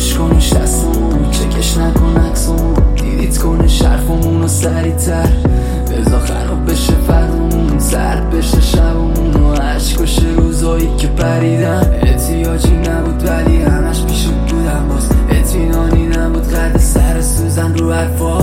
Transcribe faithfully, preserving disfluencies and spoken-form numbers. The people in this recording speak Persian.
ولش کنش دستمون، چکش نکن عکسمون، دیلیت کنش حرفمونو سریع‌تر، بذار خراب بشه فرمون، سرد بشه شبمون و عشق کشه روزایی که پریدم. احتیاجی نبود ولی همش پیشت بودم، باز اطمینانی نبود قد سر سوزن رو حرفا